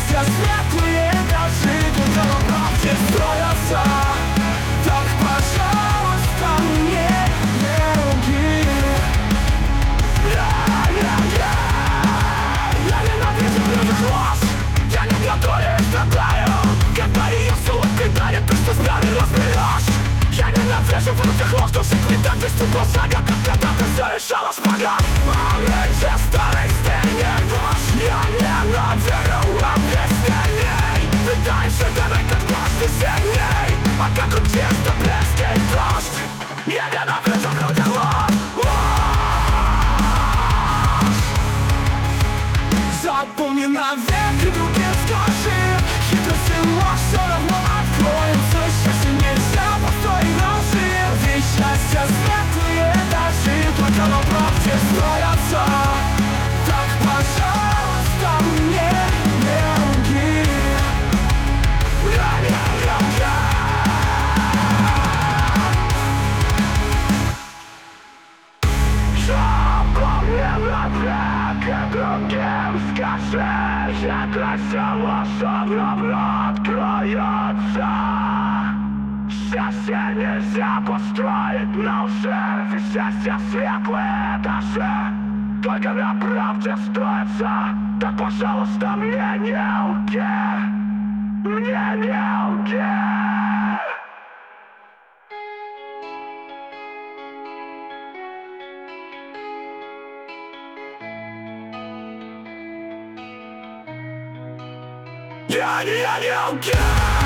счастья светлые даже только на правде строятся. Так, пожалуйста, мне не лги. Я ненавижу людях ложь. Я не готов и страдаю, когда ее с улыбкой дарит то, что с нами разберешь. Я ненавижу в людях ложь, души плита без ступа шага, как когда-то все решалось погас. Малыше старой стене ложь. Я ненавижу объяснений. Пытаешься гадать, как ложь весенней, а как у чисто блескит дождь. Я ненавижу в людях ложь. Запомни навек, руки скажи, хитрость и ложь все равно откроются. Счастье нельзя построить на лжи, ведь счастье светлые даже только на правде строятся. Так, пожалуйста, мне не лги. Запомни навек, другим скажи, хитрость и ложь все равно откроются. Счастье нельзя построить на лжи, ведь счастье светлое даже только на правде строится. Так, пожалуйста, мне не лги. Мне не лги. Я не лги.